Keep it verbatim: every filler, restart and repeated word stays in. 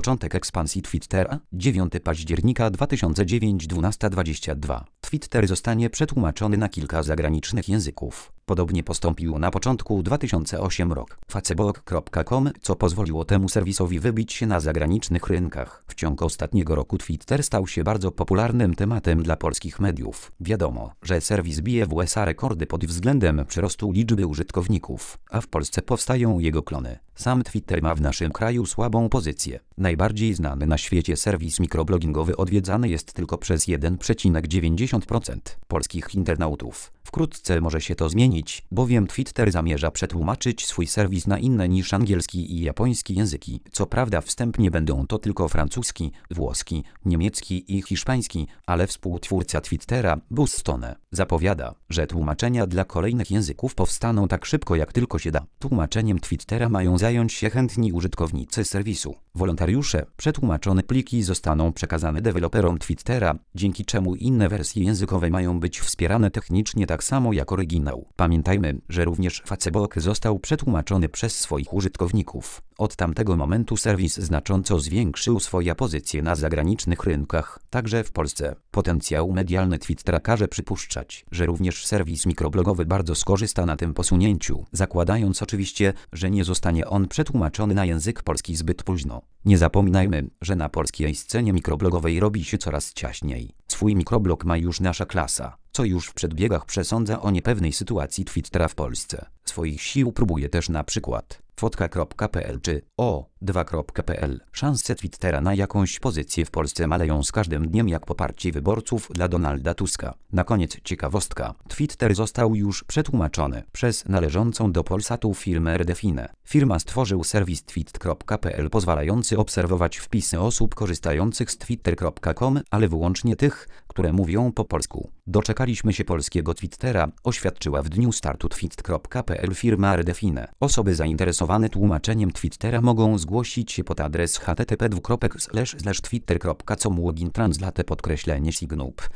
początek ekspansji Twittera, dziewiątego października dwa tysiące dziewiątego, dwunasta dwadzieścia dwa. Twitter zostanie przetłumaczony na kilka zagranicznych języków. Podobnie postąpił na początku dwa tysiące ósmego roku facebook kropka com, co pozwoliło temu serwisowi wybić się na zagranicznych rynkach. W ciągu ostatniego roku Twitter stał się bardzo popularnym tematem dla polskich mediów. Wiadomo, że serwis bije w U S A rekordy pod względem przyrostu liczby użytkowników, a w Polsce powstają jego klony. Sam Twitter ma w naszym kraju słabą pozycję. Najbardziej znany na świecie serwis mikroblogingowy odwiedzany jest tylko przez jeden przecinek dziewięćdziesiąt procent polskich internautów. Wkrótce może się to zmienić, bowiem Twitter zamierza przetłumaczyć swój serwis na inne niż angielski i japoński języki. Co prawda wstępnie będą to tylko francuski, włoski, niemiecki i hiszpański, ale współtwórca Twittera, Buzz Stone, zapowiada, że tłumaczenia dla kolejnych języków powstaną tak szybko jak tylko się da. Tłumaczeniem Twittera mają zająć się chętni użytkownicy serwisu. Wolontariusze, przetłumaczone pliki zostaną przekazane deweloperom Twittera, dzięki czemu inne wersje językowe mają być wspierane technicznie tak samo jak oryginał. Pamiętajmy, że również Facebook został przetłumaczony przez swoich użytkowników. Od tamtego momentu serwis znacząco zwiększył swoje pozycje na zagranicznych rynkach, także w Polsce. Potencjał medialny Twittera każe przypuszczać, że również serwis mikroblogowy bardzo skorzysta na tym posunięciu, zakładając oczywiście, że nie zostanie on przetłumaczony na język polski zbyt późno. Nie zapominajmy, że na polskiej scenie mikroblogowej robi się coraz ciaśniej. Swój mikroblog ma już Nasza Klasa, co już w przedbiegach przesądza o niepewnej sytuacji Twittera w Polsce. Swoich sił próbuje też na przykład fotka kropka pe el czy o dwa kropka pe el. Szanse Twittera na jakąś pozycję w Polsce maleją z każdym dniem jak poparcie wyborców dla Donalda Tuska. Na koniec ciekawostka. Twitter został już przetłumaczony przez należącą do Polsatu firmę Redefine. Firma stworzył serwis tweet kropka pe el pozwalający obserwować wpisy osób korzystających z twitter kropka com, ale wyłącznie tych, które mówią po polsku. Doczekaliśmy się polskiego Twittera, oświadczyła w dniu startu tweet kropka pe el firma Redefine. Osoby zainteresowane tłumaczeniem Twittera mogą zgłosić się pod adres http dwukropek slash slash twitter kropka com login translate podkreślenie signub.